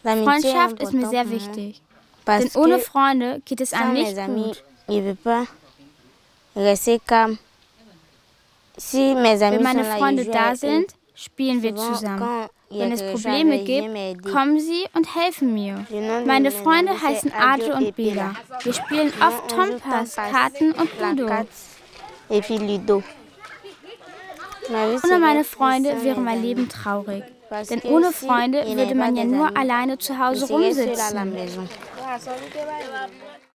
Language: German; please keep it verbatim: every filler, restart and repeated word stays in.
Freundschaft ist mir sehr wichtig, denn ohne Freunde geht es einem nicht gut. Wenn meine Freunde da sind, spielen wir zusammen. Wenn es Probleme gibt, kommen sie und helfen mir. Meine Freunde heißen Adjo und Bela. Wir spielen oft Tompas, Karten und Ludo. Ohne meine Freunde wäre mein Leben traurig. Denn ohne Freunde würde man ja nur alleine zu Hause rumsitzen.